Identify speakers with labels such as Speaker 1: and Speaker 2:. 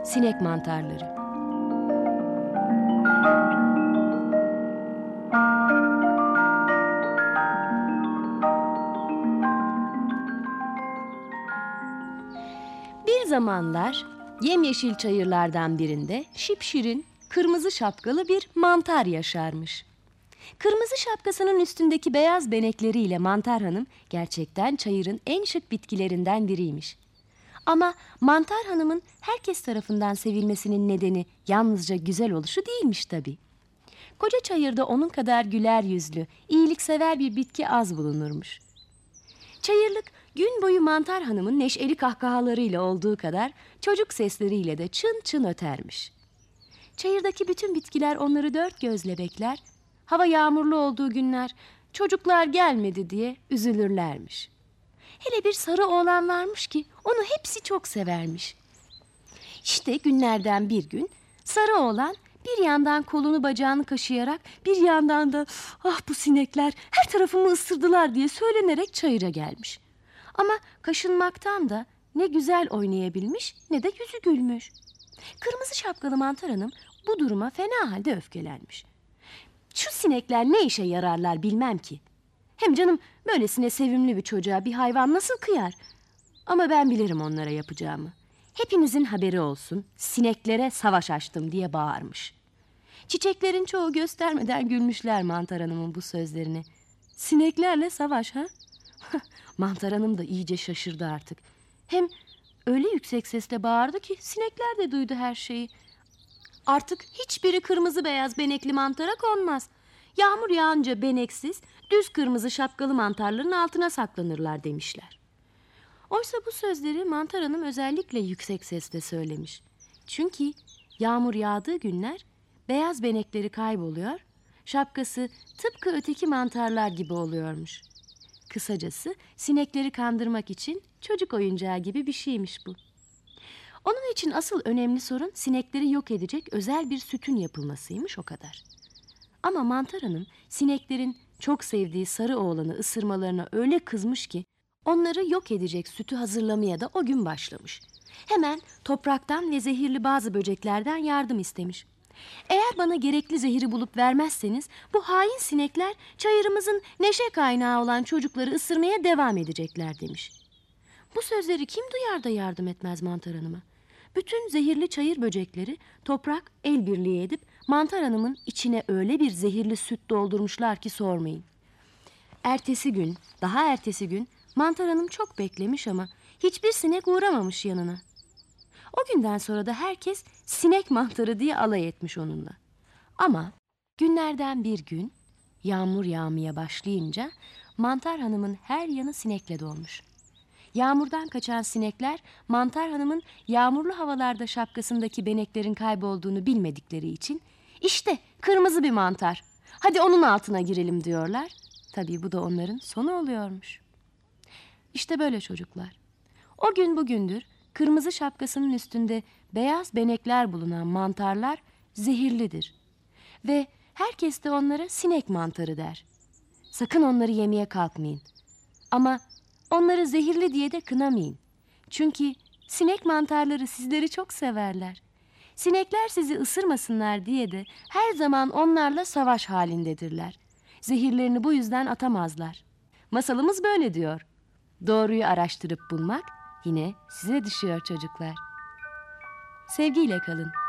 Speaker 1: Sinek mantarları. Bir zamanlar yemyeşil çayırlardan birinde şipşirin, kırmızı şapkalı bir mantar yaşarmış. Kırmızı şapkasının üstündeki beyaz benekleriyle Mantar Hanım gerçekten çayırın en şık bitkilerinden biriymiş. Ama Mantar Hanım'ın herkes tarafından sevilmesinin nedeni yalnızca güzel oluşu değilmiş tabii. Koca çayırda onun kadar güler yüzlü, iyiliksever bir bitki az bulunurmuş. Çayırlık gün boyu Mantar Hanım'ın neşeli kahkahalarıyla olduğu kadar çocuk sesleriyle de çın çın ötermiş. Çayırdaki bütün bitkiler onları dört gözle bekler, hava yağmurlu olduğu günler çocuklar gelmedi diye üzülürlermiş. Hele bir sarı oğlan varmış ki onu hepsi çok severmiş. İşte günlerden bir gün sarı oğlan bir yandan kolunu bacağını kaşıyarak bir yandan da "Ah bu sinekler her tarafımı ısırdılar" diye söylenerek çayıra gelmiş. Ama kaşınmaktan da ne güzel oynayabilmiş ne de yüzü gülmüş. Kırmızı şapkalı Mantar Hanım bu duruma fena halde öfkelenmiş. Şu sinekler ne işe yararlar bilmem ki. Hem canım böylesine sevimli bir çocuğa bir hayvan nasıl kıyar? Ama ben bilirim onlara yapacağımı. Hepinizin haberi olsun, sineklere savaş açtım diye bağırmış. Çiçeklerin çoğu göstermeden gülmüşler Mantar Hanım'ın bu sözlerine. Sineklerle savaş ha? Mantar Hanım da iyice şaşırdı artık. Hem öyle yüksek sesle bağırdı ki sinekler de duydu her şeyi. Artık hiçbiri kırmızı beyaz benekli mantara konmaz. Yağmur yağınca beneksiz, düz kırmızı şapkalı mantarların altına saklanırlar demişler. Oysa bu sözleri Mantar Hanım özellikle yüksek sesle söylemiş. Çünkü yağmur yağdığı günler beyaz benekleri kayboluyor, şapkası tıpkı öteki mantarlar gibi oluyormuş. Kısacası sinekleri kandırmak için çocuk oyuncağı gibi bir şeymiş bu. Onun için asıl önemli sorun sinekleri yok edecek özel bir sütün yapılmasıymış, o kadar. Ama Mantar Hanım sineklerin çok sevdiği sarı oğlanı ısırmalarına öyle kızmış ki onları yok edecek sütü hazırlamaya da o gün başlamış. Hemen topraktan ve zehirli bazı böceklerden yardım istemiş. Eğer bana gerekli zehiri bulup vermezseniz bu hain sinekler çayırımızın neşe kaynağı olan çocukları ısırmaya devam edecekler demiş. Bu sözleri kim duyar da yardım etmez Mantar Hanım'a? Bütün zehirli çayır böcekleri toprak el birliği edip Mantar Hanım'ın içine öyle bir zehirli süt doldurmuşlar ki sormayın. Ertesi gün, daha ertesi gün Mantar Hanım çok beklemiş ama hiçbir sinek uğramamış yanına. O günden sonra da herkes sinek mantarı diye alay etmiş onunla. Ama günlerden bir gün yağmur yağmaya başlayınca Mantar Hanım'ın her yanı sinekle dolmuş. Yağmurdan kaçan sinekler Mantar Hanım'ın yağmurlu havalarda şapkasındaki beneklerin kaybolduğunu bilmedikleri için "İşte kırmızı bir mantar, hadi onun altına girelim" diyorlar. Tabii bu da onların sonu oluyormuş. İşte böyle çocuklar. O gün bugündür kırmızı şapkasının üstünde beyaz benekler bulunan mantarlar zehirlidir. Ve herkes de onlara sinek mantarı der. Sakın onları yemeye kalkmayın. Ama onları zehirli diye de kınamayın. Çünkü sinek mantarları sizleri çok severler. Sinekler sizi ısırmasınlar diye de her zaman onlarla savaş halindedirler. Zehirlerini bu yüzden atamazlar. Masalımız böyle diyor. Doğruyu araştırıp bulmak yine size düşüyor çocuklar. Sevgiyle kalın.